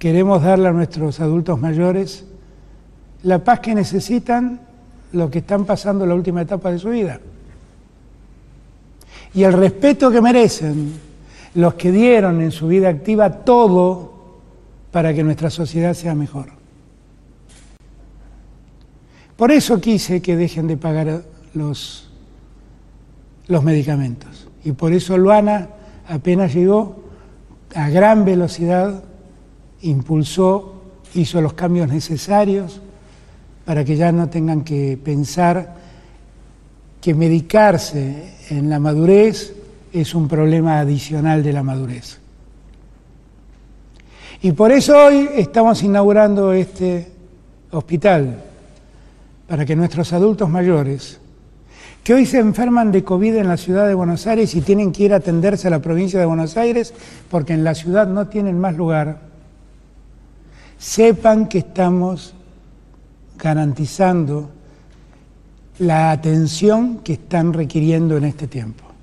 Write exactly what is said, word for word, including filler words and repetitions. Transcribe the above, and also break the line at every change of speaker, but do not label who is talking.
queremos darle a nuestros adultos mayores la paz que necesitan los que están pasando la última etapa de su vida. Y el respeto que merecen los que dieron en su vida activa todo para que nuestra sociedad sea mejor. Por eso quise que dejen de pagar los, los medicamentos. Y por eso Luana, apenas llegó, a gran velocidad, impulsó, hizo los cambios necesarios para que ya no tengan que pensar que medicarse en la madurez es un problema adicional de la madurez. Y por eso hoy estamos inaugurando este hospital, para que nuestros adultos mayores, que hoy se enferman de COVID en la ciudad de Buenos Aires y tienen que ir a atenderse a la provincia de Buenos Aires porque en la ciudad no tienen más lugar, sepan que estamos garantizando la atención que están requiriendo en este tiempo.